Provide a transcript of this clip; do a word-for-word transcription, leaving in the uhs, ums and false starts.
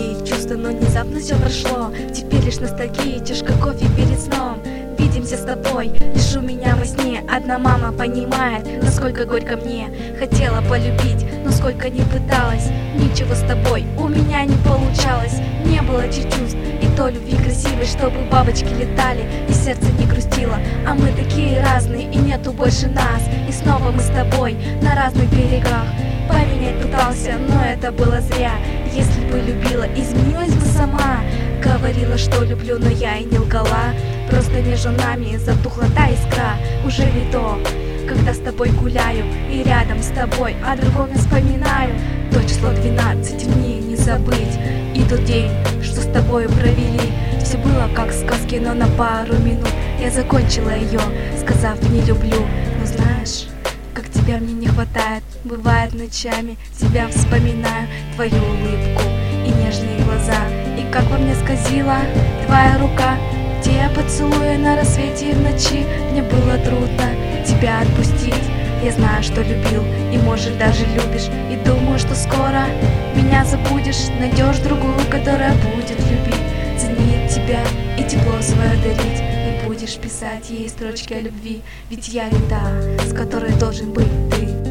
любви, чувства, но внезапно все прошло. Теперь лишь ностальгия, чашка кофе перед сном. Видимся с тобой, лишь у меня во сне. Одна мама понимает, насколько горько мне. Хотела полюбить, но сколько не пыталась. Ничего с тобой у меня не получалось. Не было чувств и то любви красивой, чтобы бабочки летали и сердце не грустило. А мы такие разные и нету больше нас. И снова мы с тобой на разных берегах. Поменять пытался, но это было зря. Если бы любила, изменилась бы сама. Говорила, что люблю, но я и не лгала. Просто между нами затухла та искра. Уже не то, когда с тобой гуляю и рядом с тобой о другом не вспоминаю. То число двенадцать в ней не забыть. И тот день, что с тобой провели. Все было как в сказке, но на пару минут я закончила ее, сказав не люблю. Но знаешь, как тебя мне не хватает. Бывает ночами тебя вспоминаю, твою улыбку и нежные глаза. И как во мне скользила твоя рука, те поцелуи на рассвете и в ночи. Мне было трудно тебя отпустить. Я знаю, что любил и, может, даже любишь. И думаю, что скоро меня забудешь. Найдешь другую, которая будет любить, ценить тебя и тепло свое дарить. И будешь писать ей строчки о любви. Ведь я не та, с которой должен быть ты.